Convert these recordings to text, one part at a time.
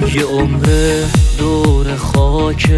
یه عمر دور خاک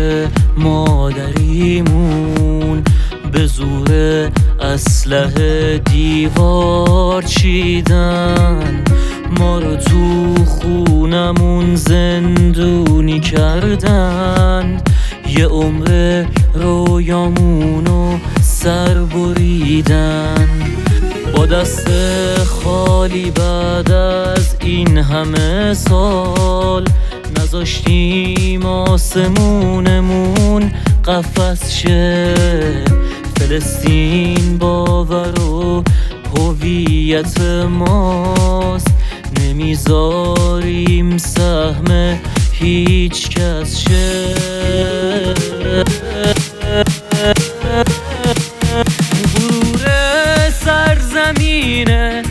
مادریمون به زور اسلحه دیوار چیدن، ما رو تو خونمون زندونی کردن. یه عمر رویامونو سر بریدن، با دست خالی بعد از این همه سال نذاشتیم آسمونمون قفس شه. فلسطین باور و هویت ماست، نمیذاریم سهم هیچ کس شه. غرور سرزمین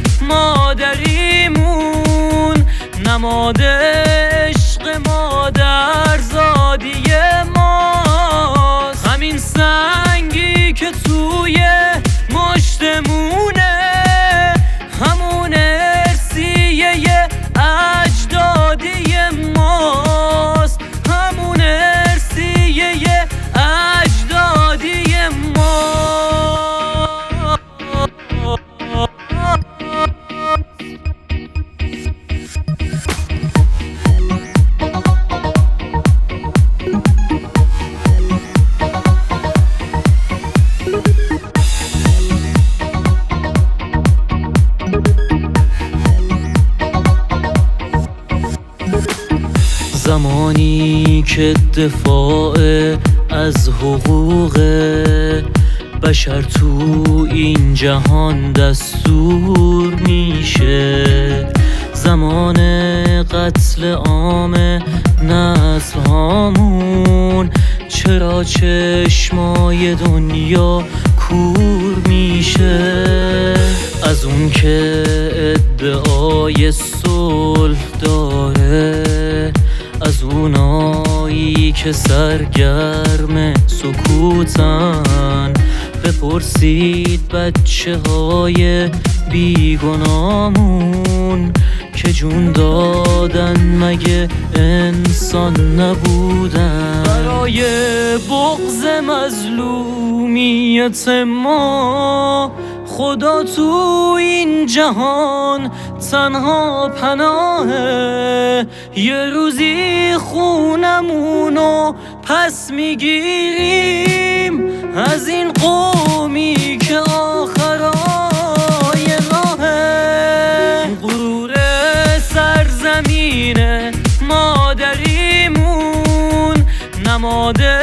مادریمون نماد عشق مادرزادی ماست. همین سنگی که توی مشتمونه همون ارثیه اجدادی ماست، همون ارثیه اجدادی ماست. زمانی که دفاع از حقوق بشر تو این جهان دستور میشه، زمان قتل عام نسل هامون چرا چشمای دنیا کور میشه؟ از اون که ادعای صلح داره، از اونایی که سرگرم سکوتن، بپرسید بچه های بیگنامون که جون دادن مگه انسان نبودن؟ برای بغض مظلومیت ما خدا تو این جهان تنها پناهه. یه روزی خونمونو پس میگیریم از این قومی که آخرای راهه. غرور سرزمین مادریمون نماد